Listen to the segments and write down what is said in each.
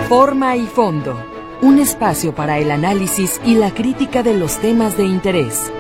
Forma y fondo, un espacio para el análisis y la crítica de los temas de interés.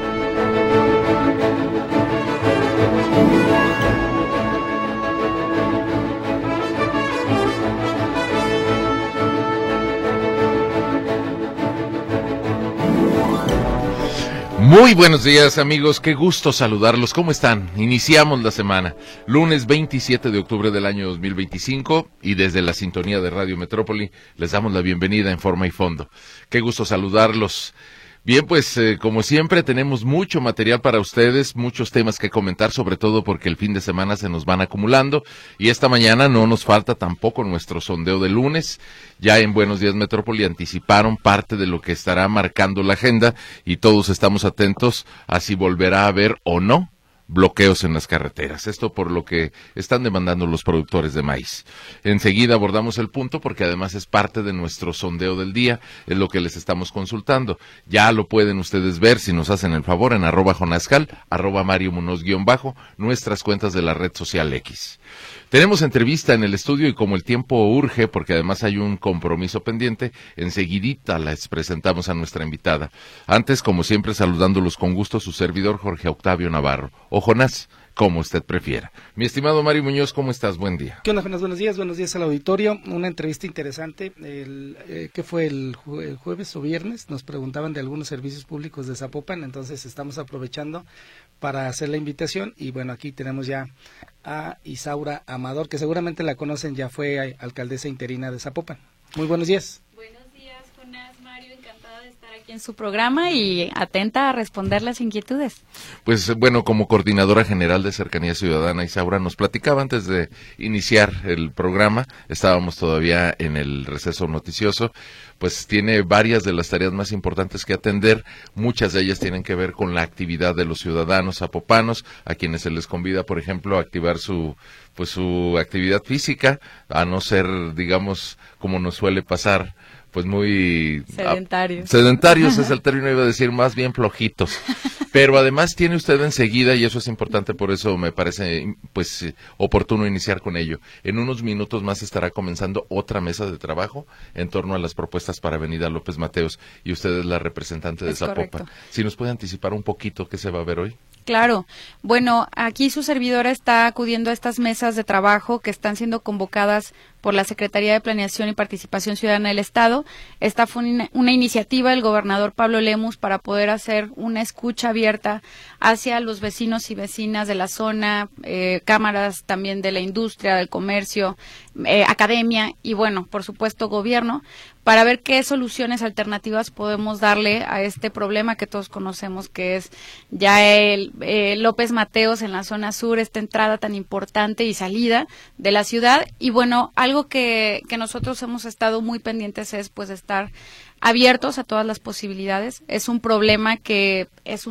Muy buenos días, amigos, qué gusto saludarlos. ¿Cómo están? Iniciamos la semana, lunes 27 de octubre del año 2025, y desde la sintonía de Radio Metrópoli les damos la bienvenida en Forma y Fondo. Qué gusto saludarlos. Bien, pues como siempre tenemos mucho material para ustedes, muchos temas que comentar, sobre todo porque el fin de semana se nos van acumulando, y esta mañana no nos falta tampoco nuestro sondeo de lunes. Ya en Buenos Días Metrópoli anticiparon parte de lo que estará marcando la agenda, y todos estamos atentos a si volverá a haber o no bloqueos en las carreteras. Esto por lo que están demandando los productores de maíz. Enseguida abordamos el punto porque además es parte de nuestro sondeo del día, es lo que les estamos consultando. Ya lo pueden ustedes ver si nos hacen el favor en @Jonascal, @Mario Munoz _, nuestras cuentas de la red social X. Tenemos entrevista en el estudio y como el tiempo urge, porque además hay un compromiso pendiente, enseguidita les presentamos a nuestra invitada. Antes, como siempre, saludándolos con gusto, su servidor Jorge Octavio Navarro, o Jonás, como usted prefiera. Mi estimado Mario Muñoz, ¿cómo estás? Buen día. ¿Qué onda, Jonás? Buenos días al auditorio. Una entrevista interesante, ¿qué fue el jueves o viernes? Nos preguntaban de algunos servicios públicos de Zapopan, entonces estamos aprovechando para hacer la invitación, y bueno, aquí tenemos ya a Isaura Amador, que seguramente la conocen, ya fue alcaldesa interina de Zapopan. Muy buenos días. Buenos días, Jonás, Mario, encantada de estar aquí en su programa y atenta a responder las inquietudes. Pues bueno, como coordinadora general de Cercanía Ciudadana, Isaura nos platicaba antes de iniciar el programa, estábamos todavía en el receso noticioso, pues tiene varias de las tareas más importantes que atender, muchas de ellas tienen que ver con la actividad de los ciudadanos zapopanos, a quienes se les convida, por ejemplo, a activar su actividad física, a no ser, digamos, como nos suele pasar, pues muy sedentarios es el término, iba a decir más bien flojitos. Pero además tiene usted enseguida, y eso es importante, por eso me parece pues oportuno iniciar con ello. En unos minutos más estará comenzando otra mesa de trabajo en torno a las propuestas para Avenida López Mateos, y usted es la representante de Zapopan. Correcto. Si nos puede anticipar un poquito qué se va a ver hoy. Claro, bueno, aquí su servidora está acudiendo a estas mesas de trabajo que están siendo convocadas por la Secretaría de Planeación y Participación Ciudadana del Estado. Esta fue una iniciativa del gobernador Pablo Lemus para poder hacer una escucha abierta hacia los vecinos y vecinas de la zona, cámaras también de la industria, del comercio, academia y bueno, por supuesto gobierno, para ver qué soluciones alternativas podemos darle a este problema que todos conocemos, que es ya el López Mateos en la zona sur, esta entrada tan importante y salida de la ciudad. Y bueno, algo que nosotros hemos estado muy pendientes es pues estar abiertos a todas las posibilidades. Es un problema que es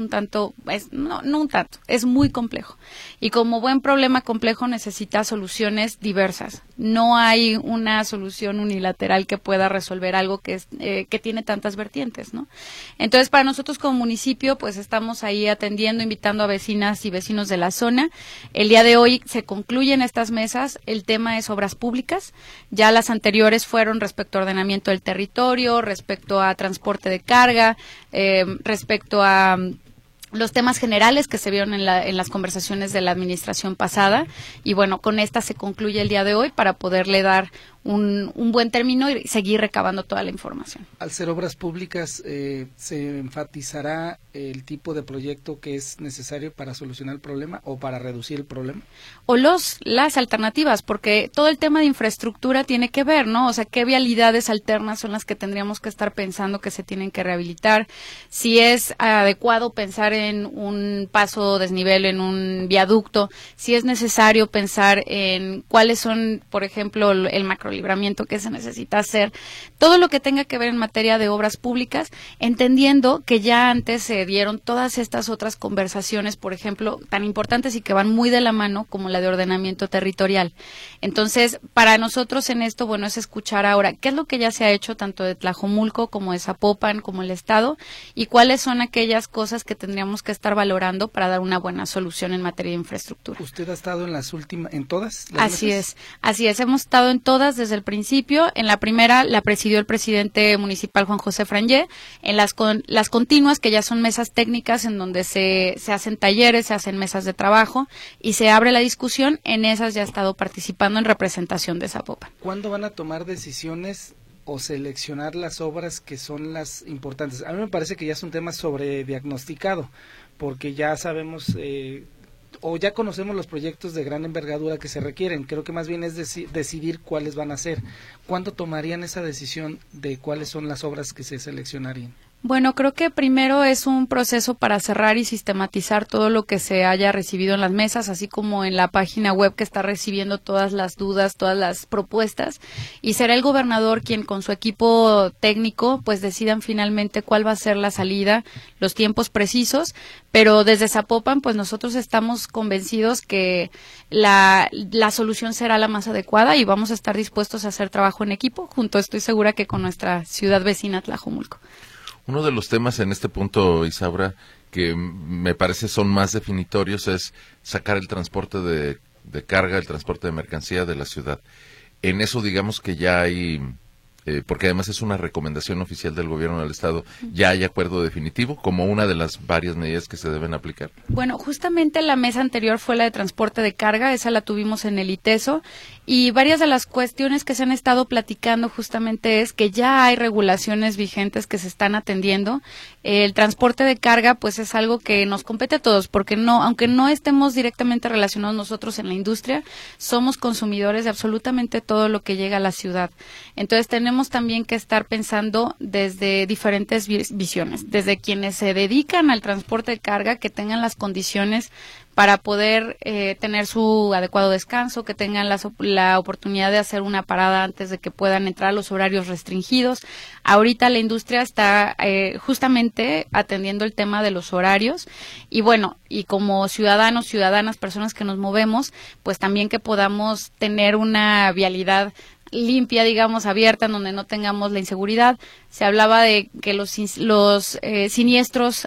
es muy complejo. Y como buen problema complejo necesita soluciones diversas. No hay una solución unilateral que pueda resolver algo que tiene tantas vertientes, ¿no? Entonces, para nosotros como municipio, pues estamos ahí atendiendo, invitando a vecinas y vecinos de la zona. El día de hoy se concluyen estas mesas. El tema es obras públicas. Ya las anteriores fueron respecto a ordenamiento del territorio, respecto a transporte de carga, respecto a los temas generales que se vieron en las conversaciones de la administración pasada, y bueno, con esta se concluye el día de hoy para poderle dar un buen término y seguir recabando toda la información. Al ser obras públicas, ¿se enfatizará el tipo de proyecto que es necesario para solucionar el problema o para reducir el problema? O las alternativas, porque todo el tema de infraestructura tiene que ver, ¿no? O sea, ¿qué vialidades alternas son las que tendríamos que estar pensando que se tienen que rehabilitar? Si es adecuado pensar en un paso desnivel, en un viaducto, si es necesario pensar en cuáles son, por ejemplo, el macrolibramiento que se necesita hacer, todo lo que tenga que ver en materia de obras públicas, entendiendo que ya antes se dieron todas estas otras conversaciones, por ejemplo, tan importantes y que van muy de la mano como la de ordenamiento territorial. Entonces, para nosotros en esto, bueno, es escuchar ahora qué es lo que ya se ha hecho tanto de Tlajomulco como de Zapopan, como el Estado, y cuáles son aquellas cosas que tendríamos que estar valorando para dar una buena solución en materia de infraestructura. ¿Usted ha estado en todas las Así mesas? es, hemos estado en todas. desde el principio. En la primera la presidió el presidente municipal Juan José Frangé. En las continuas, que ya son mesas técnicas en donde se hacen talleres, se hacen mesas de trabajo y se abre la discusión, en esas ya he estado participando en representación de Zapopan. ¿Cuándo van a tomar decisiones o seleccionar las obras que son las importantes? A mí me parece que ya es un tema sobrediagnosticado, porque ya sabemos o ya conocemos los proyectos de gran envergadura que se requieren. Creo que más bien es decidir cuáles van a ser. ¿Cuándo tomarían esa decisión de cuáles son las obras que se seleccionarían? Bueno, creo que primero es un proceso para cerrar y sistematizar todo lo que se haya recibido en las mesas, así como en la página web que está recibiendo todas las dudas, todas las propuestas, y será el gobernador quien con su equipo técnico pues decidan finalmente cuál va a ser la salida, los tiempos precisos, pero desde Zapopan pues nosotros estamos convencidos que la solución será la más adecuada y vamos a estar dispuestos a hacer trabajo en equipo, junto estoy segura que con nuestra ciudad vecina Tlajomulco. Uno de los temas en este punto, Isaura, que me parece son más definitorios es sacar el transporte de carga, el transporte de mercancía de la ciudad. En eso digamos que ya hay, porque además es una recomendación oficial del gobierno del estado, ya hay acuerdo definitivo como una de las varias medidas que se deben aplicar. Bueno, justamente la mesa anterior fue la de transporte de carga, esa la tuvimos en el ITESO, y varias de las cuestiones que se han estado platicando justamente es que ya hay regulaciones vigentes que se están atendiendo. El transporte de carga pues es algo que nos compete a todos, porque aunque no estemos directamente relacionados nosotros en la industria, somos consumidores de absolutamente todo lo que llega a la ciudad. Entonces tenemos también que estar pensando desde diferentes visiones, desde quienes se dedican al transporte de carga, que tengan las condiciones para poder tener su adecuado descanso, que tengan la oportunidad de hacer una parada antes de que puedan entrar a los horarios restringidos. Ahorita la industria está justamente atendiendo el tema de los horarios y bueno, y como ciudadanos, ciudadanas, personas que nos movemos, pues también que podamos tener una vialidad limpia, digamos, abierta, en donde no tengamos la inseguridad. Se hablaba de que los siniestros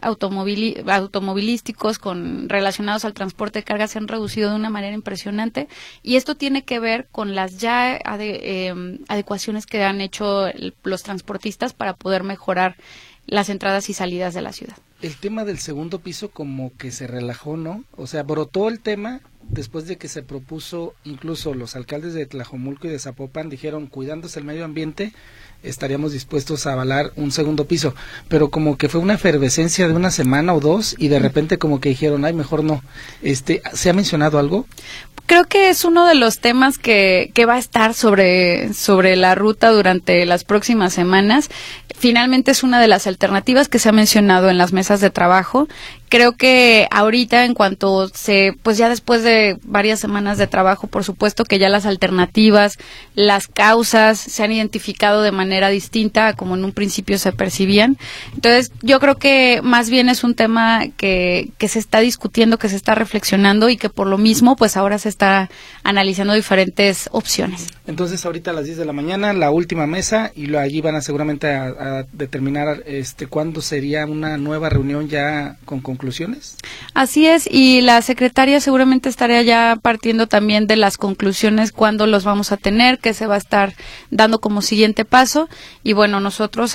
automovilísticos relacionados al transporte de carga se han reducido de una manera impresionante y esto tiene que ver con las ya adecuaciones que han hecho los transportistas para poder mejorar las entradas y salidas de la ciudad. El tema del segundo piso como que se relajó, ¿no? O sea, brotó el tema después de que se propuso, incluso los alcaldes de Tlajomulco y de Zapopan dijeron, cuidándose el medio ambiente, estaríamos dispuestos a avalar un segundo piso, pero como que fue una efervescencia de una semana o dos y de repente como que dijeron, ay, mejor no. ¿Se ha mencionado algo? Creo que es uno de los temas que va a estar sobre la ruta durante las próximas semanas. Finalmente es una de las alternativas que se ha mencionado en las mesas de trabajo. Creo que ahorita en cuanto pues ya después de varias semanas de trabajo, por supuesto que ya las alternativas, las causas se han identificado de manera distinta a como en un principio se percibían. Entonces yo creo que más bien es un tema que se está discutiendo, que se está reflexionando y que por lo mismo pues ahora se está analizando diferentes opciones. Entonces ahorita a las 10 de la mañana la última mesa y allí van a seguramente a determinar cuándo sería una nueva reunión ya con conclusiones. Así es, y la secretaria seguramente estaría ya partiendo también de las conclusiones, cuándo los vamos a tener, qué se va a estar dando como siguiente paso, y bueno, nosotros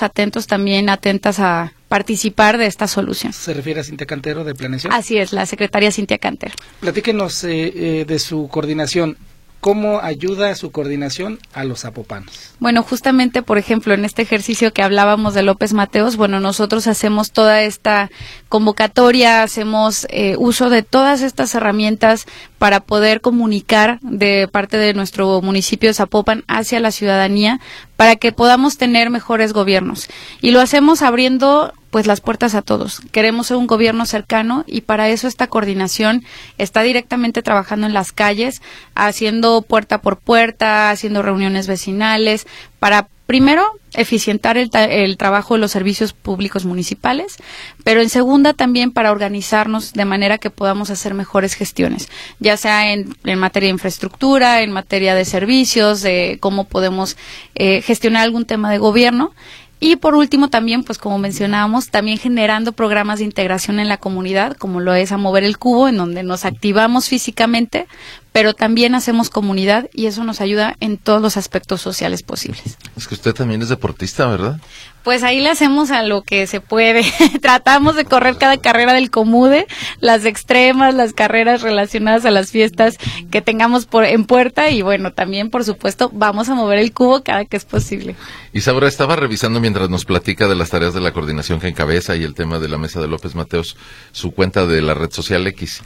atentas a participar de esta solución. ¿Se refiere a Cintia Cantero de Planeación? Así es, la secretaria Cintia Cantero. Platíquenos de su coordinación. ¿Cómo ayuda su coordinación a los zapopanos? Bueno, justamente, por ejemplo, en este ejercicio que hablábamos de López Mateos, bueno, nosotros hacemos toda esta convocatoria, hacemos uso de todas estas herramientas para poder comunicar de parte de nuestro municipio de Zapopan hacia la ciudadanía para que podamos tener mejores gobiernos. Y lo hacemos abriendo pues las puertas a todos. Queremos ser un gobierno cercano y para eso esta coordinación está directamente trabajando en las calles, haciendo puerta por puerta, haciendo reuniones vecinales, para primero eficientar el trabajo de los servicios públicos municipales, pero en segunda también para organizarnos de manera que podamos hacer mejores gestiones, ya sea en materia de infraestructura, en materia de servicios, de cómo podemos gestionar algún tema de gobierno. Y por último también, pues como mencionábamos, también generando programas de integración en la comunidad, como lo es A Mover el Cubo, en donde nos activamos físicamente pero también hacemos comunidad y eso nos ayuda en todos los aspectos sociales posibles. Es que usted también es deportista, ¿verdad? Pues ahí le hacemos a lo que se puede. Tratamos de correr cada carrera del Comude, las extremas, las carreras relacionadas a las fiestas que tengamos en puerta y bueno, también por supuesto vamos a mover el cubo cada que es posible. Isaura, estaba revisando mientras nos platica de las tareas de la coordinación que encabeza y el tema de la mesa de López Mateos, su cuenta de la red social X,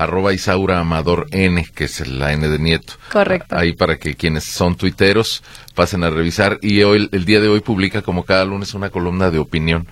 @IsauraAmadorN, que es la N de Nieto. Correcto. Ahí para que quienes son tuiteros pasen a revisar. Y hoy, el día de hoy publica como cada lunes una columna de opinión.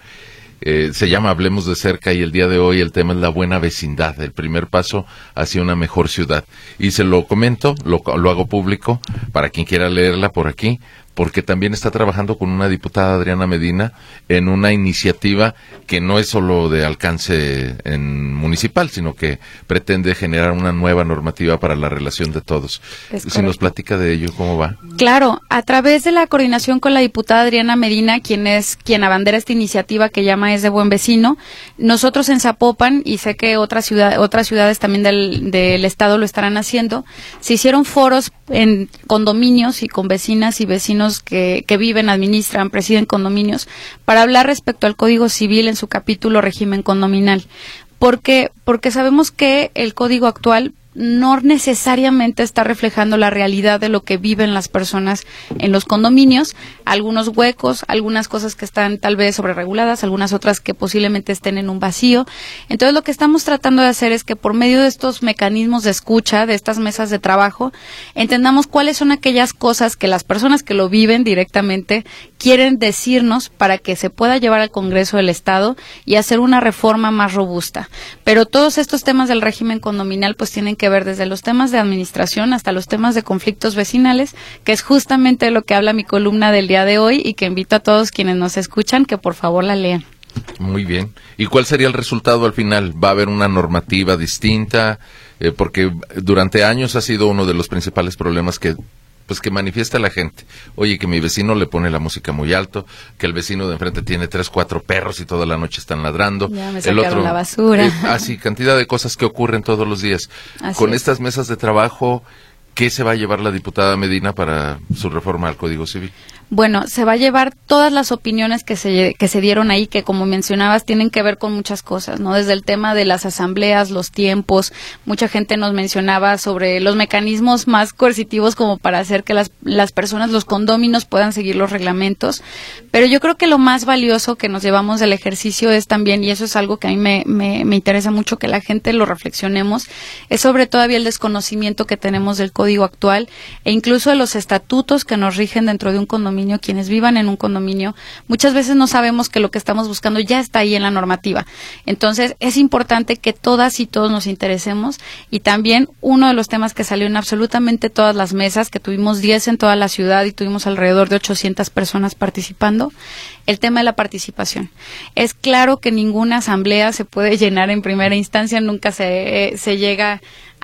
Se llama Hablemos de Cerca y el día de hoy el tema es la buena vecindad, el primer paso hacia una mejor ciudad. Y se lo comento, lo hago público para quien quiera leerla por aquí, porque también está trabajando con una diputada, Adriana Medina, en una iniciativa que no es solo de alcance municipal, sino que pretende generar una nueva normativa para la relación de todos. Si nos platica de ello, ¿cómo va? Claro, a través de la coordinación con la diputada Adriana Medina, quien abandera esta iniciativa que llama Es de Buen Vecino, nosotros en Zapopan, y sé que otras ciudades también del estado lo estarán haciendo, se hicieron foros en condominios y con vecinas y vecinos que viven, administran, presiden condominios, para hablar respecto al Código Civil en su capítulo régimen condominal. Porque sabemos que el código actual no necesariamente está reflejando la realidad de lo que viven las personas en los condominios, algunos huecos, algunas cosas que están tal vez sobrereguladas, algunas otras que posiblemente estén en un vacío. Entonces lo que estamos tratando de hacer es que por medio de estos mecanismos de escucha, de estas mesas de trabajo, entendamos cuáles son aquellas cosas que las personas que lo viven directamente quieren decirnos para que se pueda llevar al Congreso del Estado y hacer una reforma más robusta. Pero todos estos temas del régimen condominal pues tienen que ver desde los temas de administración hasta los temas de conflictos vecinales, que es justamente lo que habla mi columna del día de hoy y que invito a todos quienes nos escuchan que por favor la lean. Muy bien. ¿Y cuál sería el resultado al final? ¿Va a haber una normativa distinta? Porque durante años ha sido uno de los principales problemas que manifiesta la gente. Oye, que mi vecino le pone la música muy alto, que el vecino de enfrente tiene 3, 4 perros y toda la noche están ladrando. Ya me sacaron la basura. Así, cantidad de cosas que ocurren todos los días. Con estas mesas de trabajo, ¿qué se va a llevar la diputada Medina para su reforma al Código Civil? Bueno, se va a llevar todas las opiniones que se dieron ahí, que como mencionabas tienen que ver con muchas cosas, ¿no? Desde el tema de las asambleas, los tiempos, mucha gente nos mencionaba sobre los mecanismos más coercitivos como para hacer que las personas, los condóminos puedan seguir los reglamentos, pero yo creo que lo más valioso que nos llevamos del ejercicio es también, y eso es algo que a mí me interesa mucho que la gente lo reflexionemos, es sobre todavía el desconocimiento que tenemos del código actual e incluso de los estatutos que nos rigen dentro de un condominio. Quienes vivan en un condominio, muchas veces no sabemos que lo que estamos buscando ya está ahí en la normativa. Entonces, es importante que todas y todos nos interesemos y también uno de los temas que salió en absolutamente todas las mesas, que tuvimos 10 en toda la ciudad y tuvimos alrededor de 800 personas participando, el tema de la participación. Es claro que ninguna asamblea se puede llenar en primera instancia, nunca se llega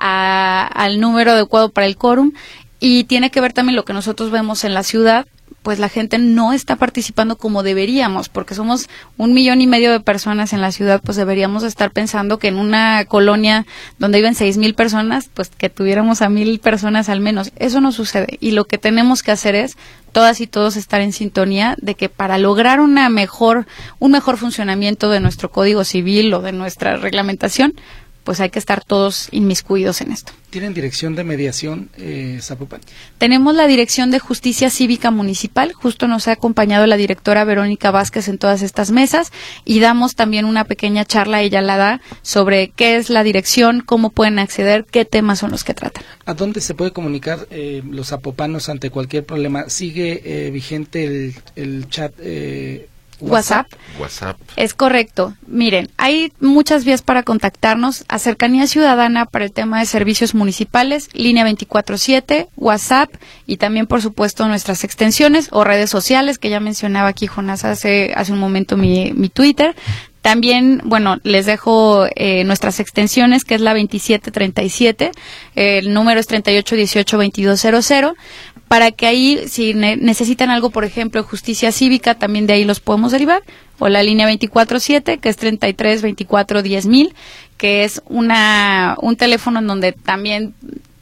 al número adecuado para el quórum y tiene que ver también lo que nosotros vemos en la ciudad, pues la gente no está participando como deberíamos, porque somos 1,5 millones de personas en la ciudad, pues deberíamos estar pensando que en una colonia donde viven 6,000 personas, pues que tuviéramos a 1,000 personas al menos. Eso no sucede y lo que tenemos que hacer es todas y todos estar en sintonía de que para lograr un mejor funcionamiento de nuestro Código Civil o de nuestra reglamentación, pues hay que estar todos inmiscuidos en esto. ¿Tienen dirección de mediación, Zapopan? Tenemos la Dirección de Justicia Cívica Municipal, justo nos ha acompañado la directora Verónica Vázquez en todas estas mesas y damos también una pequeña charla, ella la da, sobre qué es la dirección, cómo pueden acceder, qué temas son los que tratan. ¿A dónde se puede comunicar los zapopanos ante cualquier problema? ¿Sigue vigente el chat WhatsApp. WhatsApp. Es correcto. Miren, hay muchas vías para contactarnos. A Cercanía Ciudadana para el tema de servicios municipales, línea 24/7, WhatsApp y también, por supuesto, nuestras extensiones o redes sociales, que ya mencionaba aquí Jonás hace un momento mi Twitter. También, bueno, les dejo nuestras extensiones, que es la 2737, el número es 3818-2200, para que ahí, si necesitan algo, por ejemplo, justicia cívica, también de ahí los podemos derivar, o la línea 24/7, que es 3324-10000, que es un teléfono en donde también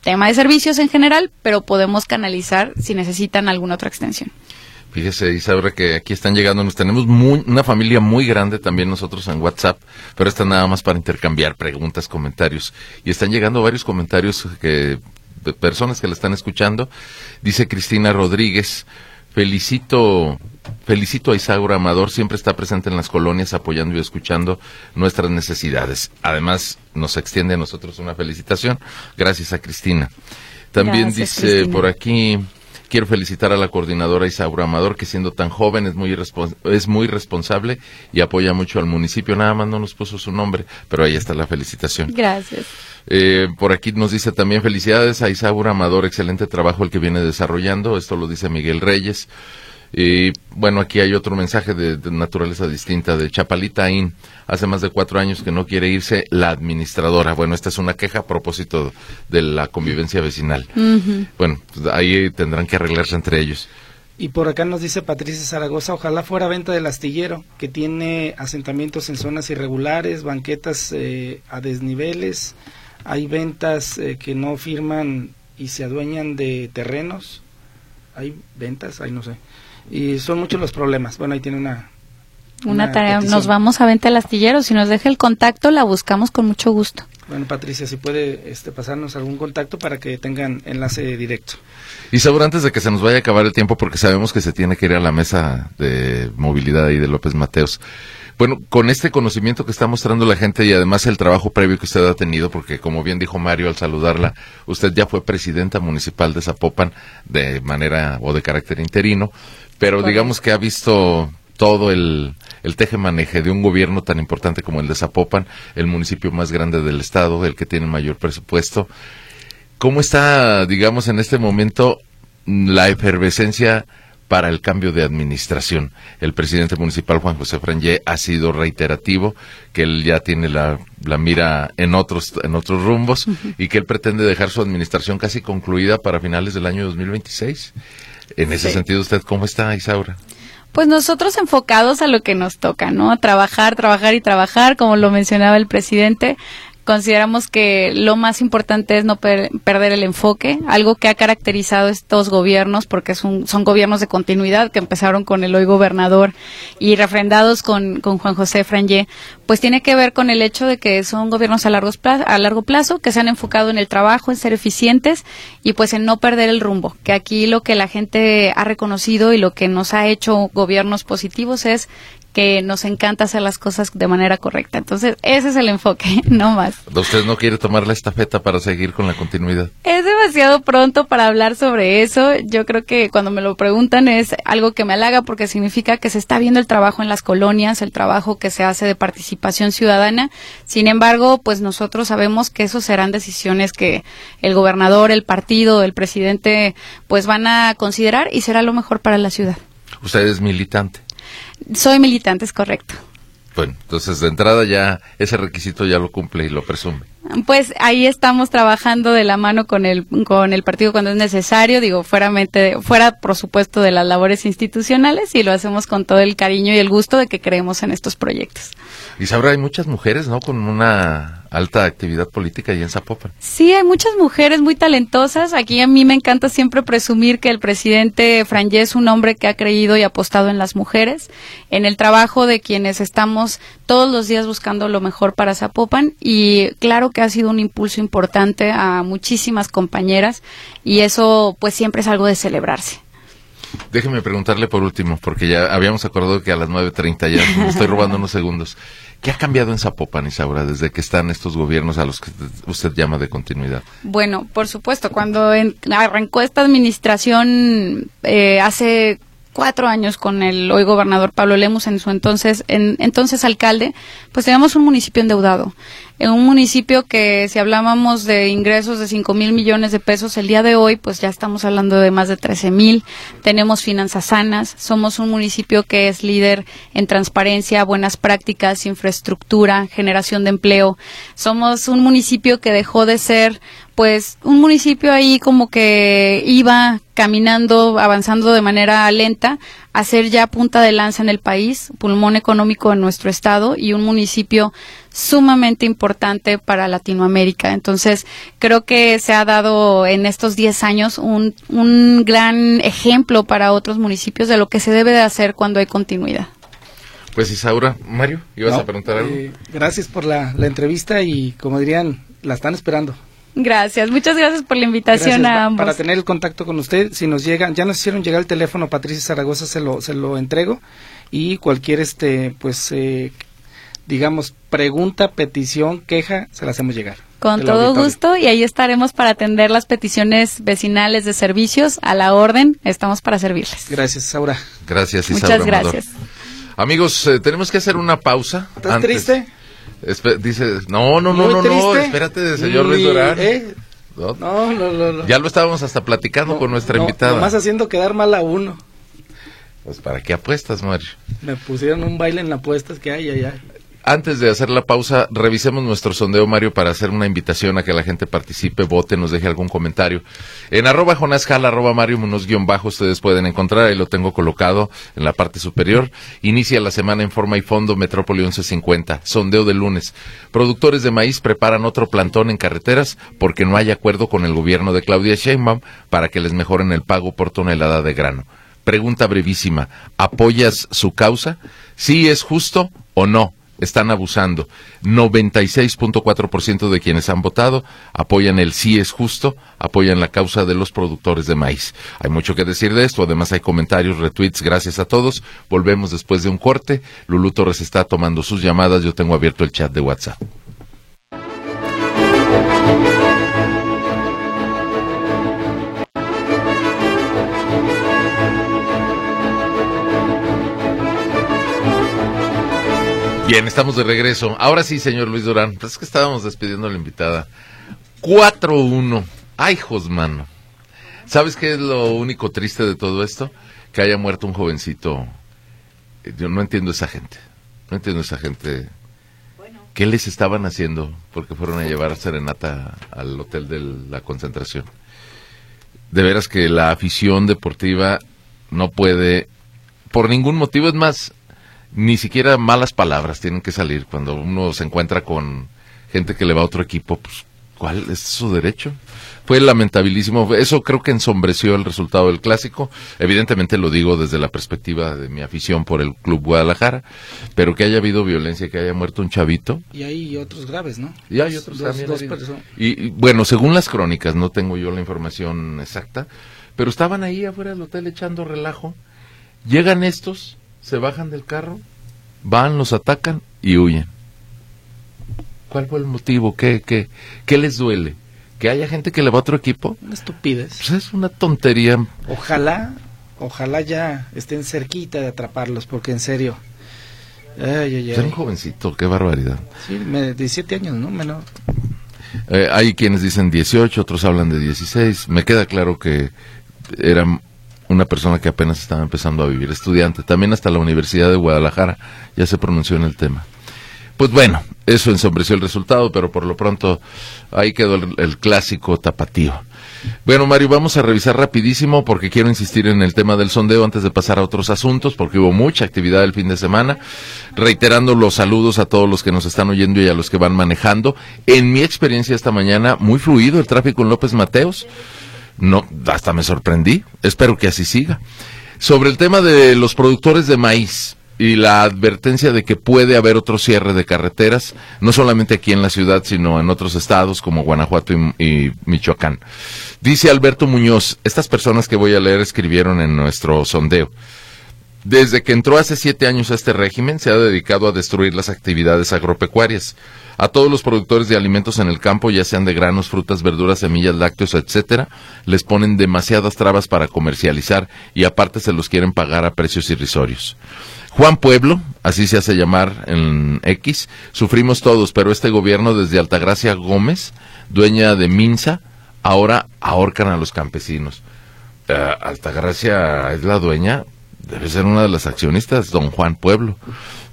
tema de servicios en general, pero podemos canalizar si necesitan alguna otra extensión. Fíjese, Isaura, que aquí están llegando, nos tenemos una familia muy grande también nosotros en WhatsApp, pero está nada más para intercambiar preguntas, comentarios, y están llegando varios comentarios de personas que la están escuchando. Dice Cristina Rodríguez: felicito a Isaura Amador, siempre está presente en las colonias apoyando y escuchando nuestras necesidades. Además, nos extiende a nosotros una felicitación. Gracias a Cristina. También Gracias, dice Cristina. por aquí: quiero felicitar a la coordinadora Isaura Amador, que siendo tan joven es muy responsable y apoya mucho al municipio. Nada más no nos puso su nombre, pero ahí está la felicitación. Gracias. Por aquí nos dice también: felicidades a Isaura Amador, excelente trabajo el que viene desarrollando. Esto lo dice Miguel Reyes. Y bueno, aquí hay otro mensaje de naturaleza distinta, de Chapalita In. Hace más de 4 años que no quiere irse la administradora. Bueno, esta es una queja a propósito de la convivencia vecinal. Uh-huh. Bueno, pues ahí tendrán que arreglarse entre ellos. Y por acá nos dice Patricia Zaragoza: ojalá fuera venta del astillero, que tiene asentamientos en zonas irregulares, banquetas a desniveles, hay ventas que no firman y se adueñan de terrenos, hay ventas, ahí no sé, y son muchos los problemas. Bueno, ahí tiene una tarea. petición. Nos vamos a venta al astillero, si nos deja el contacto la buscamos con mucho gusto. Bueno, Patricia, si puede pasarnos algún contacto para que tengan enlace directo. Isaura, antes de que se nos vaya a acabar el tiempo, porque sabemos que se tiene que ir a la mesa de movilidad ahí de López Mateos. Bueno, con este conocimiento que está mostrando la gente y además el trabajo previo que usted ha tenido, porque como bien dijo Mario al saludarla, usted ya fue presidenta municipal de Zapopan de manera o de carácter interino, pero Correcto. digamos que ha visto todo el teje-maneje de un gobierno tan importante como el de Zapopan, el municipio más grande del estado, el que tiene mayor presupuesto. ¿Cómo está, digamos, en este momento la efervescencia para el cambio de administración? El presidente municipal, Juan José Frangé, ha sido reiterativo que él ya tiene la mira en otros rumbos y que él pretende dejar su administración casi concluida para finales del año 2026. En ese sentido, ¿usted cómo está, Isaura? Pues nosotros enfocados a lo que nos toca, ¿no? Trabajar y trabajar, como lo mencionaba el presidente. Consideramos que lo más importante es no perder el enfoque, algo que ha caracterizado estos gobiernos, porque son gobiernos de continuidad que empezaron con el hoy gobernador y refrendados con Juan José Frangé, pues tiene que ver con el hecho de que son gobiernos a largo plazo, que se han enfocado en el trabajo, en ser eficientes y pues en no perder el rumbo, que aquí lo que la gente ha reconocido y lo que nos ha hecho gobiernos positivos es que nos encanta hacer las cosas de manera correcta. Entonces, ese es el enfoque, no más. ¿Usted no quiere tomar la estafeta para seguir con la continuidad? Es demasiado pronto para hablar sobre eso. Yo creo que cuando me lo preguntan es algo que me halaga porque significa que se está viendo el trabajo en las colonias, el trabajo que se hace de participación ciudadana. Sin embargo, pues nosotros sabemos que eso serán decisiones que el gobernador, el partido, el presidente, pues van a considerar y será lo mejor para la ciudad. ¿Usted es militante? Soy militante, es correcto. Bueno, entonces de entrada ya ese requisito ya lo cumple y lo presume. Pues ahí estamos trabajando de la mano con el partido cuando es necesario, digo, fuera por supuesto de las labores institucionales, y lo hacemos con todo el cariño y el gusto de que creemos en estos proyectos. Y sabrá, hay muchas mujeres, ¿no?, con una alta actividad política ahí en Zapopan. Sí, hay muchas mujeres muy talentosas. Aquí a mí me encanta siempre presumir que el presidente Frangé es un hombre que ha creído y apostado en las mujeres, en el trabajo de quienes estamos todos los días buscando lo mejor para Zapopan, y claro que ha sido un impulso importante a muchísimas compañeras, y eso pues siempre es algo de celebrarse. Déjeme preguntarle por último, porque ya habíamos acordado que a las 9:30 ya me estoy robando unos segundos. ¿Qué ha cambiado en Zapopan, Isaura, desde que están estos gobiernos a los que usted llama de continuidad? Bueno, por supuesto, cuando arrancó esta administración hace 4 años con el hoy gobernador Pablo Lemus, en su entonces alcalde, pues teníamos un municipio endeudado. En un municipio que, si hablábamos de ingresos de 5,000 millones de pesos, el día de hoy pues ya estamos hablando de más de 13,000. Tenemos finanzas sanas, somos un municipio que es líder en transparencia, buenas prácticas, infraestructura, generación de empleo. Somos un municipio que dejó de ser pues un municipio ahí como que iba caminando, avanzando de manera lenta, a ser ya punta de lanza en el país, pulmón económico en nuestro estado y un municipio sumamente importante para Latinoamérica. Entonces, creo que se ha dado en estos 10 años un gran ejemplo para otros municipios de lo que se debe de hacer cuando hay continuidad. Pues Isaura, Mario, ¿ibas a preguntar algo? Gracias por la entrevista y, como dirían, la están esperando. Gracias, muchas gracias por la invitación. Gracias, a ambos. Para tener el contacto con usted, si nos llegan, ya nos hicieron llegar el teléfono, Patricia Zaragoza se lo entrego, y cualquier digamos, pregunta, petición, queja, se la hacemos llegar. Con todo gusto, y ahí estaremos para atender las peticiones vecinales de servicios a la orden. Estamos para servirles. Gracias, Isaura. Gracias, Isaura. Muchas gracias. Amigos, tenemos que hacer una pausa. ¿Estás triste? Dice, no, espérate, señor Luis Durán. No. Ya lo estábamos hasta platicando con nuestra invitada. Nomás haciendo quedar mal a uno. Pues, ¿para qué apuestas, Mario? Me pusieron un baile en la apuesta, que ay. Antes de hacer la pausa, revisemos nuestro sondeo, Mario, para hacer una invitación a que la gente participe, vote, nos deje algún comentario. En @JonásJala, @Mario Munoz _ ustedes pueden encontrar, ahí lo tengo colocado en la parte superior. Inicia la semana en forma y fondo, Metrópoli 1150, sondeo de lunes. Productores de maíz preparan otro plantón en carreteras porque no hay acuerdo con el gobierno de Claudia Sheinbaum para que les mejoren el pago por tonelada de grano. Pregunta brevísima, ¿apoyas su causa? ¿Sí es justo o no? Están abusando. 96.4% de quienes han votado apoyan el sí es justo, apoyan la causa de los productores de maíz. Hay mucho que decir de esto, además hay comentarios, retweets, gracias a todos. Volvemos después de un corte. Lulú Torres está tomando sus llamadas, yo tengo abierto el chat de WhatsApp. Bien, estamos de regreso. Ahora sí, señor Luis Durán, pues es que estábamos despidiendo a la invitada. 4-1. Ay, Josmano. ¿Sabes qué es lo único triste de todo esto? Que haya muerto un jovencito. Yo no entiendo esa gente. ¿Qué les estaban haciendo? Porque fueron a llevar serenata al hotel de la concentración. De veras que la afición deportiva no puede, por ningún motivo, es más, ni siquiera malas palabras tienen que salir cuando uno se encuentra con gente que le va a otro equipo. Pues, ¿cuál es su derecho? Fue lamentabilísimo. Eso creo que ensombreció el resultado del clásico. Evidentemente lo digo desde la perspectiva de mi afición por el Club Guadalajara, pero que haya habido violencia, que haya muerto un chavito. Y hay otros graves, ¿no? Y hay otros también. Y bueno, según las crónicas, no tengo yo la información exacta, pero estaban ahí afuera del hotel echando relajo. Llegan estos, se bajan del carro, van, los atacan y huyen. ¿Cuál fue el motivo? ¿Qué les duele? ¿Que haya gente que le va a otro equipo? Una estupidez. Pues es una tontería. Ojalá ya estén cerquita de atraparlos, porque en serio. Era un jovencito, qué barbaridad. Sí, 17 años, ¿no? Menor. Hay quienes dicen 18, otros hablan de 16. Me queda claro que era una persona que apenas estaba empezando a vivir, estudiante. También hasta la Universidad de Guadalajara ya se pronunció en el tema. Pues bueno, eso ensombreció el resultado, pero por lo pronto ahí quedó el clásico tapatío. Bueno, Mario, vamos a revisar rapidísimo porque quiero insistir en el tema del sondeo antes de pasar a otros asuntos, porque hubo mucha actividad el fin de semana, reiterando los saludos a todos los que nos están oyendo y a los que van manejando. En mi experiencia esta mañana, muy fluido el tráfico en López Mateos. No, hasta me sorprendí, espero que así siga. Sobre el tema de los productores de maíz y la advertencia de que puede haber otro cierre de carreteras, no solamente aquí en la ciudad, sino en otros estados como Guanajuato y Michoacán. Dice Alberto Muñoz, estas personas que voy a leer escribieron en nuestro sondeo. Desde que entró hace 7 años a este régimen, se ha dedicado a destruir las actividades agropecuarias. A todos los productores de alimentos en el campo, ya sean de granos, frutas, verduras, semillas, lácteos, etcétera, les ponen demasiadas trabas para comercializar y aparte se los quieren pagar a precios irrisorios. Juan Pueblo, así se hace llamar en X, sufrimos todos, pero este gobierno desde Altagracia Gómez, dueña de Minsa, ahora ahorcan a los campesinos. Altagracia es la dueña, debe ser una de las accionistas, don Juan Pueblo.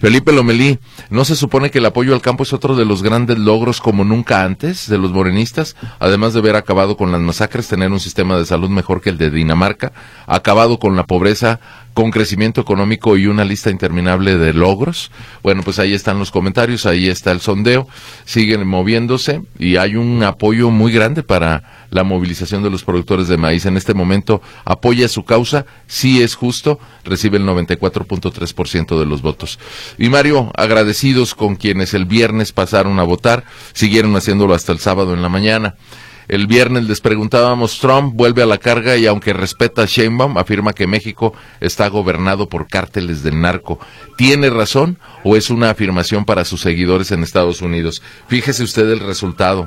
Felipe Lomelí, ¿no se supone que el apoyo al campo es otro de los grandes logros como nunca antes de los morenistas? Además de haber acabado con las masacres, tener un sistema de salud mejor que el de Dinamarca, acabado con la pobreza, con crecimiento económico y una lista interminable de logros. Bueno, pues ahí están los comentarios, ahí está el sondeo, siguen moviéndose y hay un apoyo muy grande para la movilización de los productores de maíz. En este momento apoya su causa, sí es justo, recibe el 94.3% de los votos. Y Mario, agradecidos con quienes el viernes pasaron a votar, siguieron haciéndolo hasta el sábado en la mañana. El viernes les preguntábamos, Trump vuelve a la carga y aunque respeta a Sheinbaum, afirma que México está gobernado por cárteles del narco. ¿Tiene razón o es una afirmación para sus seguidores en Estados Unidos? Fíjese usted el resultado.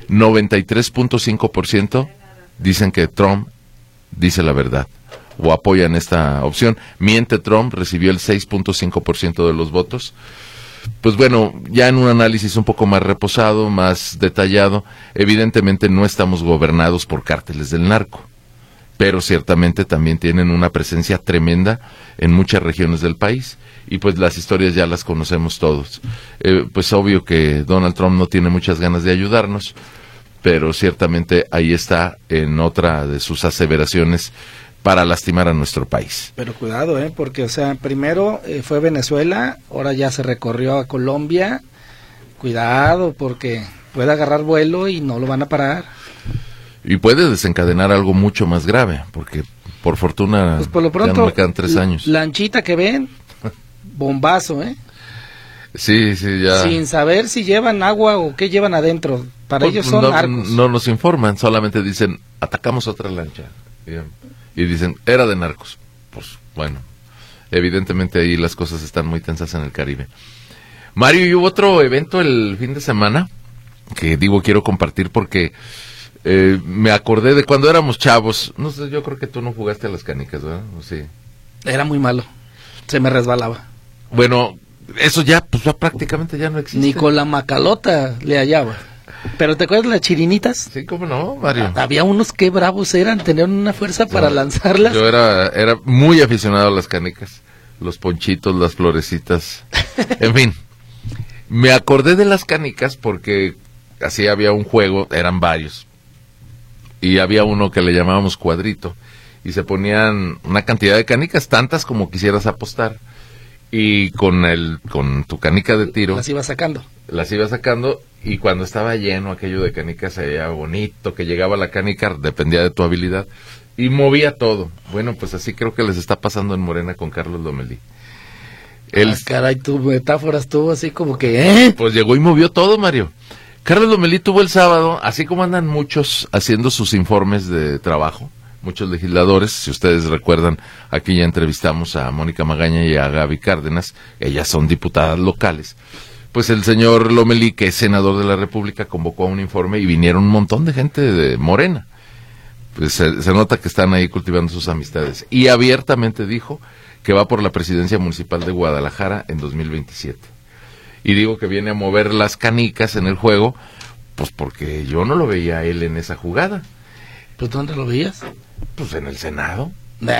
93.5% dicen que Trump dice la verdad o apoyan esta opción. Miente Trump, recibió el 6.5% de los votos. Pues bueno, ya en un análisis un poco más reposado, más detallado, evidentemente no estamos gobernados por cárteles del narco, pero ciertamente también tienen una presencia tremenda en muchas regiones del país, y pues las historias ya las conocemos todos. Pues obvio que Donald Trump no tiene muchas ganas de ayudarnos, pero ciertamente ahí está en otra de sus aseveraciones para lastimar a nuestro país. Pero cuidado, porque, o sea, primero fue Venezuela, ahora ya se recorrió a Colombia. Cuidado, porque puede agarrar vuelo y no lo van a parar. Y puede desencadenar algo mucho más grave, porque por fortuna pues por lo pronto, ya no me quedan 3 años. Lanchita que ven, bombazo, Sí, ya. Sin saber si llevan agua o qué llevan adentro. Para ellos son narcos. No nos informan, solamente dicen, atacamos otra lancha. Y dicen, era de narcos. Pues bueno, evidentemente ahí las cosas están muy tensas en el Caribe. Mario, y hubo otro evento el fin de semana que quiero compartir porque me acordé de cuando éramos chavos. No sé, yo creo que tú no jugaste a las canicas, ¿verdad? ¿O sí? Era muy malo, se me resbalaba. Bueno, eso ya, pues ya prácticamente ya no existe. Ni con la macalota le hallaba. ¿Pero te acuerdas de las chirinitas? Sí, cómo no, Mario. Había unos que bravos eran, tenían una fuerza para lanzarlas. Yo era muy aficionado a las canicas, los ponchitos, las florecitas, en fin. Me acordé de las canicas porque así había un juego, eran varios, y había uno que le llamábamos cuadrito, y se ponían una cantidad de canicas, tantas como quisieras apostar, y con tu canica de tiro las iba sacando, y cuando estaba lleno aquello de canicas se veía bonito, que llegaba la canica, dependía de tu habilidad, y movía todo. Bueno, pues así creo que les está pasando en Morena con Carlos Lomelí. Caray, tu metáfora estuvo así como que, Pues llegó y movió todo, Mario. Carlos Lomelí tuvo el sábado, así como andan muchos haciendo sus informes de trabajo, muchos legisladores, si ustedes recuerdan, aquí ya entrevistamos a Mónica Magaña y a Gaby Cárdenas, ellas son diputadas locales. Pues el señor Lomelí, que es senador de la República, convocó a un informe y vinieron un montón de gente de Morena. Pues se nota que están ahí cultivando sus amistades. Y abiertamente dijo que va por la presidencia municipal de Guadalajara en 2027. Y digo que viene a mover las canicas en el juego, pues porque yo no lo veía a él en esa jugada. ¿Pues dónde lo veías? Pues en el Senado.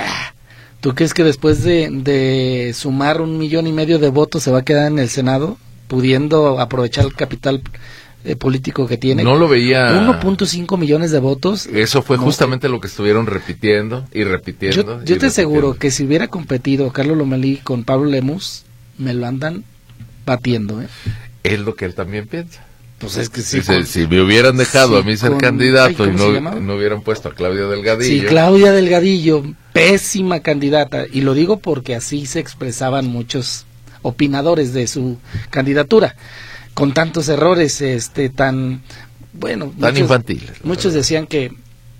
¿Tú crees que después de sumar 1,5 millones de votos se va a quedar en el Senado, pudiendo aprovechar el capital político que tiene? No lo veía. 1.5 millones de votos. Eso fue justamente lo que estuvieron repitiendo y repitiendo. Yo te aseguro que si hubiera competido Carlos Lomelí con Pablo Lemus, me lo andan batiendo. Es lo que él también piensa. Pues es que sí. Si me hubieran dejado a mí ser candidato y no hubieran puesto a Claudia Delgadillo. Sí, Claudia Delgadillo, pésima candidata. Y lo digo porque así se expresaban muchos opinadores de su candidatura, con tantos errores, tan infantiles. Muchos decían que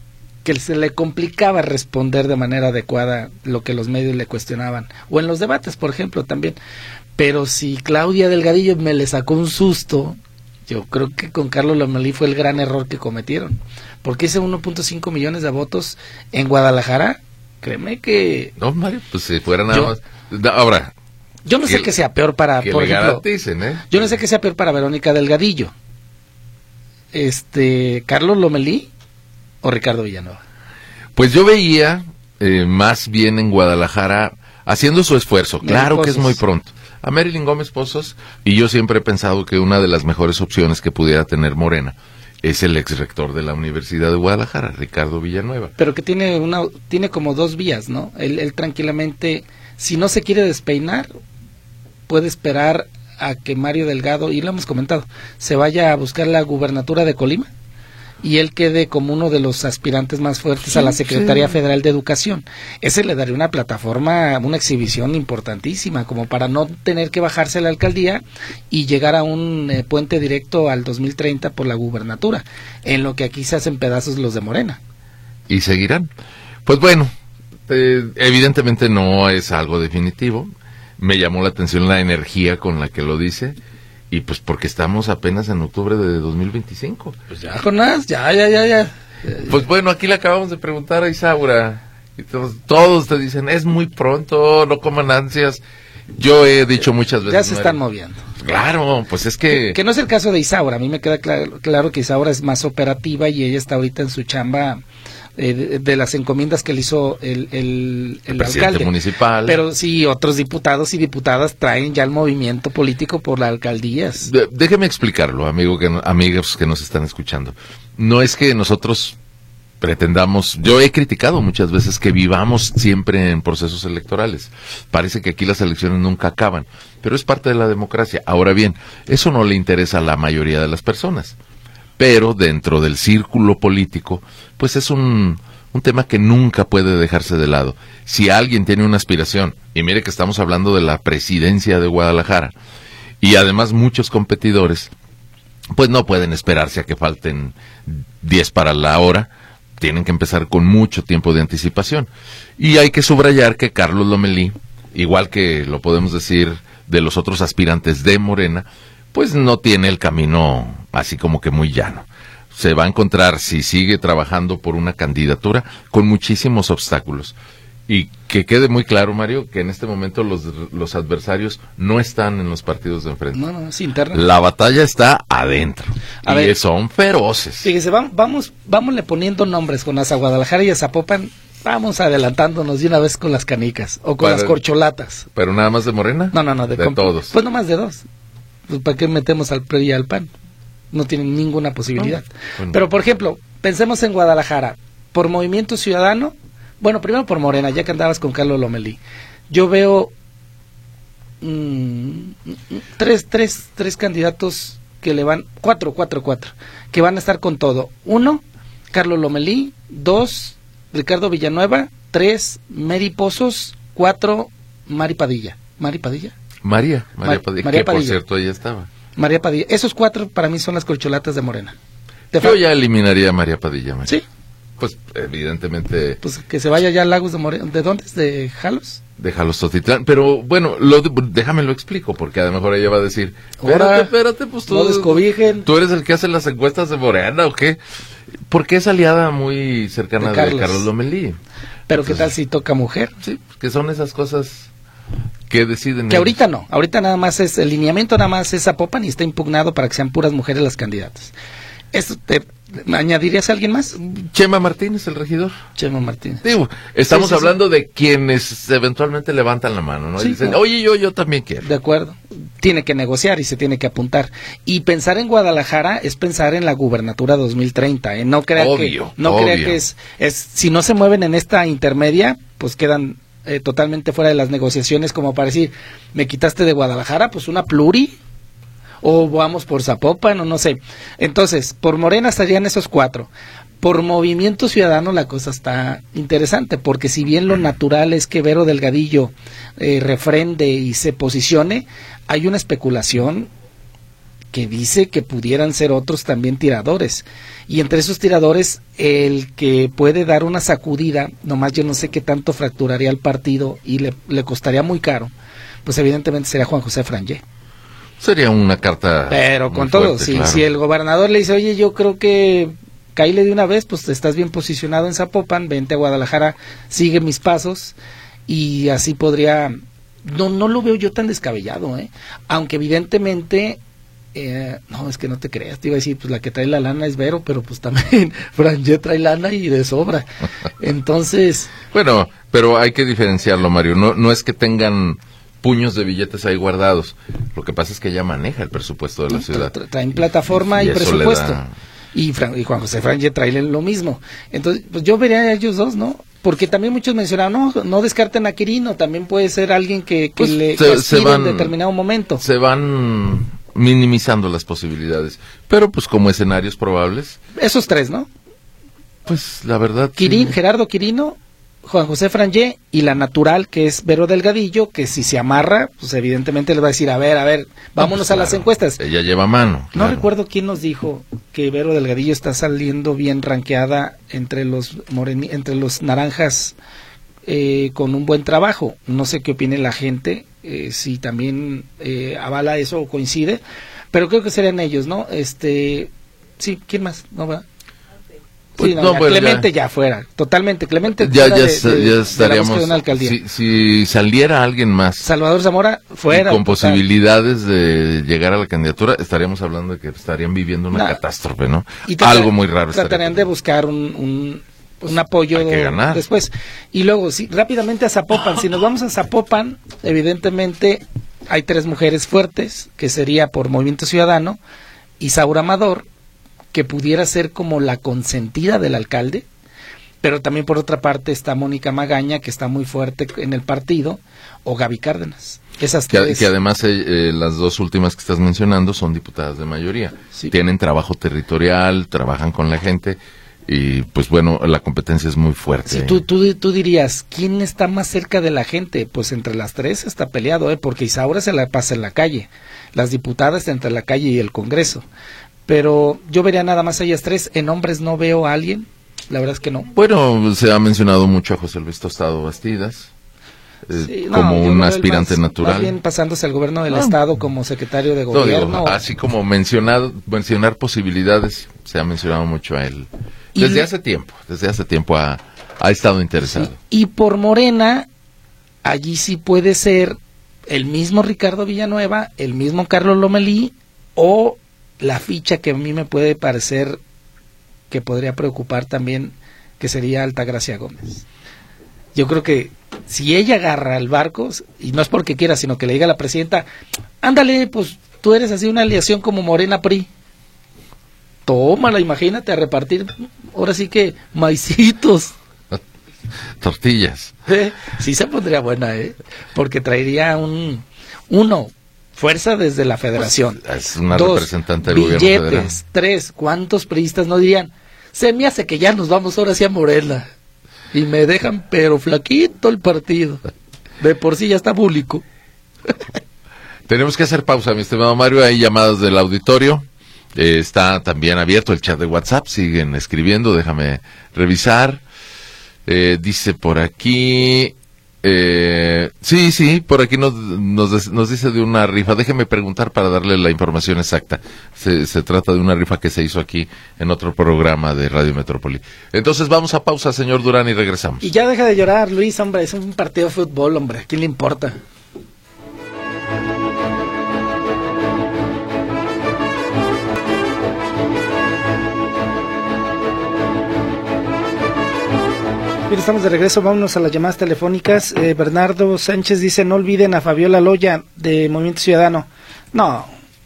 se le complicaba responder de manera adecuada lo que los medios le cuestionaban, o en los debates, por ejemplo, también. Pero si Claudia Delgadillo me le sacó un susto, yo creo que con Carlos Lomelí fue el gran error que cometieron, porque ese 1.5 millones de votos en Guadalajara, créeme que... No, Mario, pues si fuera nada más... Ahora... Yo no sé qué sea peor para, por ejemplo, yo no sé qué sea peor para Verónica Delgadillo, Carlos Lomelí o Ricardo Villanueva. Pues yo veía más bien en Guadalajara haciendo su esfuerzo, claro que es muy pronto, a Marilyn Gómez Pozos, y yo siempre he pensado que una de las mejores opciones que pudiera tener Morena es el ex rector de la Universidad de Guadalajara, Ricardo Villanueva. Pero que tiene como dos vías, ¿no? Él tranquilamente, si no se quiere despeinar, puede esperar a que Mario Delgado, y lo hemos comentado, se vaya a buscar la gubernatura de Colima y él quede como uno de los aspirantes más fuertes a la Secretaría Federal de Educación. Ese le daría una plataforma, una exhibición importantísima, como para no tener que bajarse a la alcaldía y llegar a un puente directo al 2030 por la gubernatura, en lo que aquí se hacen pedazos los de Morena. ¿Y seguirán? Pues bueno, evidentemente no es algo definitivo. Me llamó la atención la energía con la que lo dice. Y pues porque estamos apenas en octubre de 2025. Pues ya, Jonás, ya. Pues bueno, aquí le acabamos de preguntar a Isaura. Y todos te dicen, es muy pronto, no coman ansias. Yo he dicho muchas veces. Ya se están moviendo. Claro, pues es que... Que no es el caso de Isaura. A mí me queda claro que Isaura es más operativa y ella está ahorita en su chamba... de las encomiendas que le hizo el alcalde municipal. Pero sí, otros diputados y diputadas traen ya el movimiento político por las alcaldías. Déjeme explicarlo, amigos que nos están escuchando. No es que nosotros pretendamos, yo he criticado muchas veces que vivamos siempre en procesos electorales. Parece que aquí las elecciones nunca acaban, pero es parte de la democracia. Ahora bien, eso no le interesa a la mayoría de las personas. Pero dentro del círculo político, pues es un tema que nunca puede dejarse de lado. Si alguien tiene una aspiración, y mire que estamos hablando de la presidencia de Guadalajara, y además muchos competidores, pues no pueden esperarse a que falten 10 para la hora, tienen que empezar con mucho tiempo de anticipación. Y hay que subrayar que Carlos Lomelí, igual que lo podemos decir de los otros aspirantes de Morena, pues no tiene el camino así como que muy llano. Se va a encontrar, si sigue trabajando por una candidatura, con muchísimos obstáculos. Y que quede muy claro, Mario, que en este momento los adversarios no están en los partidos de enfrente. No, es interna. La batalla está adentro. Son feroces. Fíjese, vámosle poniendo nombres con a Guadalajara y a Zapopan. Vamos adelantándonos de una vez con las canicas o con las corcholatas. ¿Pero nada más de Morena? No, de todos. Pues no más de dos. Pues ¿para qué metemos al PRI y al PAN? No tienen ninguna posibilidad. Bueno. Pero, por ejemplo, pensemos en Guadalajara. Por Movimiento Ciudadano, bueno, primero por Morena, ya que andabas con Carlos Lomelí. Yo veo tres candidatos que le van, cuatro, que van a estar con todo. 1, Carlos Lomelí. 2, Ricardo Villanueva. 3, Mary Pozos. 4, Mari Padilla. María Padilla. María Padilla, que por cierto ella estaba. María Padilla. Esos 4 para mí son las corcholatas de Morena. Yo ya eliminaría a María Padilla. ¿Sí? Pues evidentemente... Pues que se vaya ya a Lagos de Morena. ¿De dónde es? ¿De Jalos? De Jalos Totitlán. Pero bueno, déjame lo explico, porque a lo mejor ella va a decir, espérate, pues tú... No descobijen. ¿Tú eres el que hace las encuestas de Morena o qué? Porque es aliada muy cercana de Carlos Lomelí. Pero entonces, ¿qué tal si toca mujer? Sí, que son esas cosas... que deciden que ellos. Ahorita nada más es el lineamiento, nada más es Zapopan y está impugnado para que sean puras mujeres las candidatas. ¿Añadirías a alguien más? Chema Martínez, el regidor. Chema Martínez. Digo, estamos hablando de quienes eventualmente levantan la mano, ¿no? Y dicen, oye, yo también quiero. De acuerdo. Tiene que negociar y se tiene que apuntar. Y pensar en Guadalajara es pensar en la gubernatura 2030, ¿eh? No crea que es si no se mueven en esta intermedia, pues quedan totalmente fuera de las negociaciones, como para decir, me quitaste de Guadalajara, pues una pluri, o vamos por Zapopan, o no sé. Entonces, por Morena estarían esos 4. Por Movimiento Ciudadano la cosa está interesante, porque si bien lo natural es que Vero Delgadillo refrende y se posicione, hay una especulación que dice que pudieran ser otros también tiradores, y entre esos tiradores el que puede dar una sacudida, nomás yo no sé qué tanto fracturaría el partido y le costaría muy caro, pues evidentemente sería Juan José Frangé. Sería una carta, pero con todo, si el gobernador le dice, oye, yo creo que caíle de una vez, pues estás bien posicionado en Zapopan, vente a Guadalajara, sigue mis pasos, y así podría, no lo veo yo tan descabellado, aunque evidentemente no, es que no te creas, te iba a decir, pues la que trae la lana es Vero, pero pues también Frangé trae lana y de sobra. Entonces, bueno, pero hay que diferenciarlo, Mario. No es que tengan puños de billetes ahí guardados. Lo que pasa es que ella maneja el presupuesto de la ciudad. Traen plataforma y presupuesto. Y Juan José Frangé trae lo mismo. Entonces, pues yo vería a ellos dos, ¿no? Porque también muchos mencionaban, no descarten a Quirino, también puede ser alguien que pues le aspire en determinado momento. Se van minimizando las posibilidades, pero pues como escenarios probables. Esos tres, ¿no? Pues la verdad. Sí. Gerardo Quirino, Juan José Frangé y la natural, que es Vero Delgadillo, que si se amarra, pues evidentemente le va a decir, a ver, vámonos pues, a las encuestas. Ella lleva mano. No recuerdo quién nos dijo que Vero Delgadillo está saliendo bien rankeada entre los naranjas con un buen trabajo. No sé qué opine la gente, si también avala eso o coincide, pero creo que serían ellos, ¿no? Sí, ¿quién más? ¿No va? Sí, no, pues Clemente ya fuera, totalmente. Clemente ya estaríamos. De una alcaldía. Si saliera alguien más. Salvador Zamora fuera. Y con posibilidades de llegar a la candidatura, estaríamos hablando de que estarían viviendo una catástrofe, ¿no? Algo muy raro. Tratarían de buscar un apoyo después. Y luego, sí, rápidamente a Zapopan. Si nos vamos a Zapopan, evidentemente hay tres mujeres fuertes, que sería por Movimiento Ciudadano, Isaura Amador, que pudiera ser como la consentida del alcalde, pero también por otra parte está Mónica Magaña, que está muy fuerte en el partido, o Gaby Cárdenas. Esas tres. Que además las dos últimas que estás mencionando son diputadas de mayoría. Sí. Tienen trabajo territorial, trabajan con la gente, y pues bueno, la competencia es muy fuerte. Sí, tú dirías, ¿quién está más cerca de la gente? Pues entre las tres está peleado, porque Isaura se la pasa en la calle, las diputadas entre la calle y el Congreso. Pero yo vería nada más a ellas tres. En hombres no veo a alguien, la verdad es que no. Bueno, se ha mencionado mucho a José Luis Tostado Bastidas como un aspirante natural. Más bien pasándose al gobierno del Estado como secretario de gobierno. Así como mencionar posibilidades, se ha mencionado mucho a él. Desde hace tiempo ha estado interesado. Sí. Y por Morena, allí sí puede ser el mismo Ricardo Villanueva, el mismo Carlos Lomelí, o la ficha que a mí me puede parecer que podría preocupar también, que sería Altagracia Gómez. Yo creo que si ella agarra el barco, y no es porque quiera, sino que le diga a la presidenta, ándale, pues tú eres así una aliación como Morena PRI. Tómala, imagínate, a repartir, ahora sí que maicitos. Tortillas. Sí se pondría buena, porque traería fuerza desde la federación. Es una representante del gobierno federal. Billetes. 3, ¿cuántos priistas no dirían? Se me hace que ya nos vamos ahora sí a Morena. Y me dejan pero flaquito el partido. De por sí ya está público. Tenemos que hacer pausa, mi estimado Mario. Hay llamadas del auditorio. Está también abierto el chat de WhatsApp. Siguen escribiendo, déjame revisar. Dice por aquí... sí, por aquí nos dice de una rifa. Déjeme preguntar para darle la información exacta. Se trata de una rifa que se hizo aquí en otro programa de Radio Metrópoli. Entonces vamos a pausa, señor Durán, y regresamos. Y ya deja de llorar, Luis, hombre, es un partido de fútbol, hombre, ¿a quién le importa? Bien, estamos de regreso, vámonos a las llamadas telefónicas. Bernardo Sánchez dice, no olviden a Fabiola Loya de Movimiento Ciudadano. No.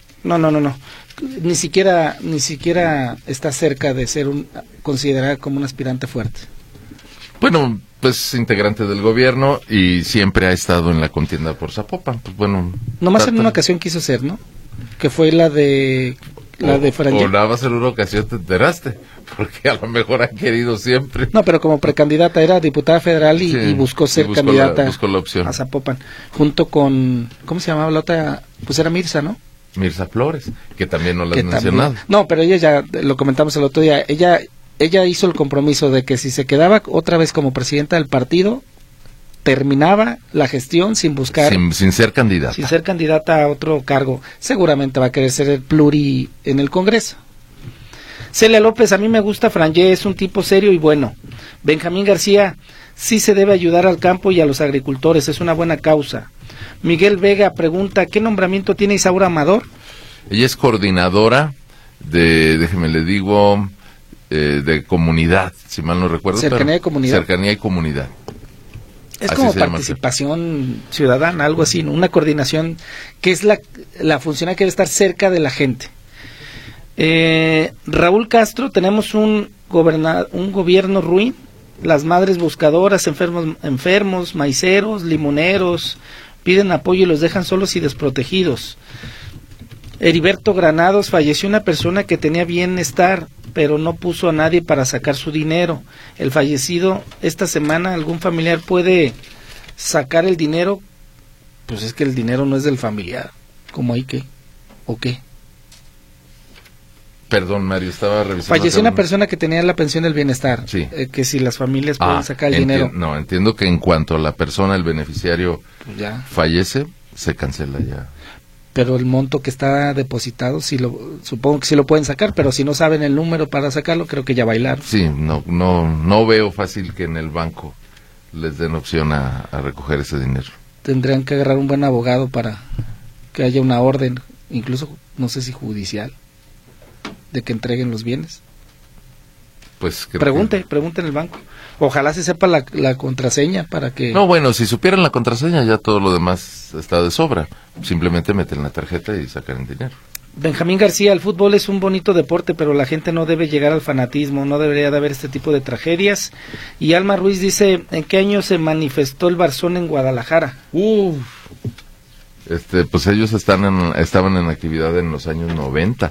Ni siquiera está cerca de ser considerada como un aspirante fuerte. Bueno, pues integrante del gobierno y siempre ha estado en la contienda por Zapopan. Pues bueno. Nomás en una ocasión quiso ser, ¿no? Que fue la de Frangé. O nada más en una ocasión te enteraste, porque a lo mejor han querido siempre. No, pero como precandidata era diputada federal y buscó ser candidata buscó la opción a Zapopan, junto con, ¿cómo se llamaba la otra? Pues era Mirza, ¿no? Mirza Flores, que también no la has mencionado. No, pero ella ya, lo comentamos el otro día, ella hizo el compromiso de que si se quedaba otra vez como presidenta del partido, terminaba la gestión sin buscar... Sin ser candidata. Sin ser candidata a otro cargo. Seguramente va a querer ser el pluri en el Congreso. Celia López, a mí me gusta Frangé, es un tipo serio y bueno. Benjamín García, sí se debe ayudar al campo y a los agricultores, es una buena causa. Miguel Vega pregunta, ¿qué nombramiento tiene Isaura Amador? Ella es coordinadora déjeme le digo, de comunidad, si mal no recuerdo. Cercanía y comunidad. Cercanía y comunidad. Es Así como se llama. participación ciudadana, algo así, ¿no? Una coordinación que es la funcional que debe estar cerca de la gente. Raúl Castro, tenemos un gobierno ruin, las madres buscadoras, enfermos, maiceros, limoneros, piden apoyo y los dejan solos y desprotegidos. Heriberto Granados, falleció una persona que tenía bienestar, pero no puso a nadie para sacar su dinero. El fallecido, esta semana, ¿algún familiar puede sacar el dinero? Pues es que el dinero no es del familiar. ¿Cómo hay que? ¿O qué? Perdón, Mario, estaba revisando. Falleció una persona que tenía la pensión del bienestar. Sí. Que si las familias pueden sacar el dinero. No, entiendo que en cuanto la persona, el beneficiario, Pues ya. fallece, se cancela ya. Pero el monto que está depositado, supongo que sí lo pueden sacar, pero si no saben el número para sacarlo, creo que ya bailaron. Sí, no veo fácil que en el banco les den opción a recoger ese dinero. Tendrían que agarrar un buen abogado para que haya una orden, incluso no sé si judicial, de que entreguen los bienes. Pues Pregunte en el banco. Ojalá se sepa la contraseña para que... No, bueno, si supieran la contraseña ya todo lo demás está de sobra. Simplemente meten la tarjeta y sacan el dinero. Benjamín García, el fútbol es un bonito deporte, pero la gente no debe llegar al fanatismo, no debería de haber este tipo de tragedias. Y Alma Ruiz dice, ¿en qué año se manifestó el Barzón en Guadalajara? Pues ellos estaban en actividad en los años 90.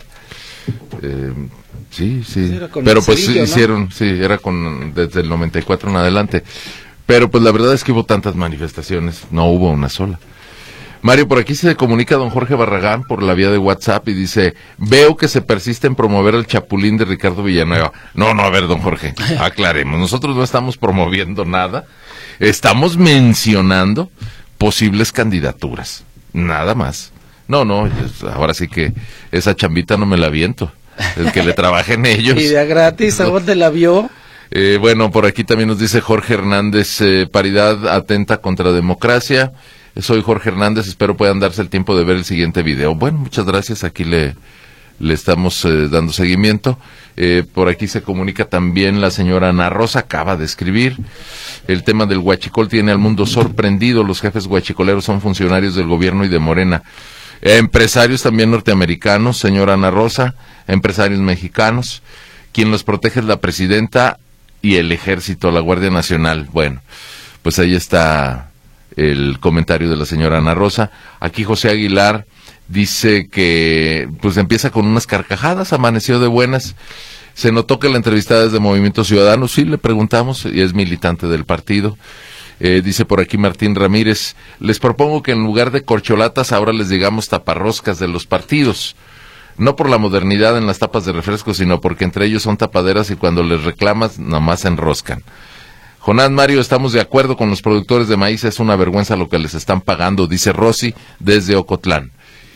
Sí, pero pues Cedillo, ¿no? hicieron, era desde el 94 en adelante. Pero pues la verdad es que hubo tantas manifestaciones, no hubo una sola. Mario, por aquí se comunica don Jorge Barragán por la vía de WhatsApp y dice, veo que se persiste en promover el Chapulín de Ricardo Villanueva. No, a ver, don Jorge, aclaremos, nosotros no estamos promoviendo nada, estamos mencionando posibles candidaturas, nada más. No, ahora sí que esa chambita no me la aviento, el que le trabajen ellos. ¿Y de gratis? ¿A dónde la vio? Bueno, por aquí también nos dice Jorge Hernández, paridad atenta contra democracia. Soy Jorge Hernández, espero puedan darse el tiempo de ver el siguiente video. Bueno, muchas gracias, aquí le estamos dando seguimiento. Por aquí se comunica también la señora Ana Rosa, acaba de escribir. El tema del huachicol tiene al mundo sorprendido, los jefes huachicoleros son funcionarios del gobierno y de Morena. Empresarios también norteamericanos, señora Ana Rosa, empresarios mexicanos. Quien los protege es la presidenta y el ejército, la Guardia Nacional. Bueno, pues ahí está el comentario de la señora Ana Rosa. Aquí José Aguilar dice que pues empieza con unas carcajadas, amaneció de buenas. Se notó que la entrevistada es de Movimiento Ciudadano, sí, le preguntamos, y es militante del partido. Dice por aquí Martín Ramírez, les propongo que en lugar de corcholatas ahora les digamos taparroscas de los partidos. No por la modernidad en las tapas de refresco, sino porque entre ellos son tapaderas y cuando les reclamas nomás se enroscan. Jonás Mario, estamos de acuerdo con los productores de maíz, es una vergüenza lo que les están pagando, dice Rosy desde Ocotlán.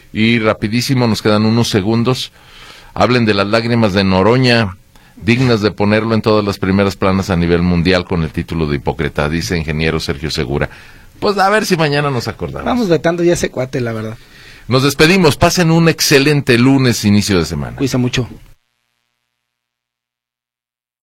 Y rapidísimo, nos quedan unos segundos, hablen de las lágrimas de Noroña, dignas de ponerlo en todas las primeras planas a nivel mundial con el título de hipócrita, dice ingeniero Sergio Segura. Pues a ver si mañana nos acordamos. Vamos vetando ya ese cuate, la verdad. Nos despedimos, pasen un excelente lunes, inicio de semana. Cuídense mucho.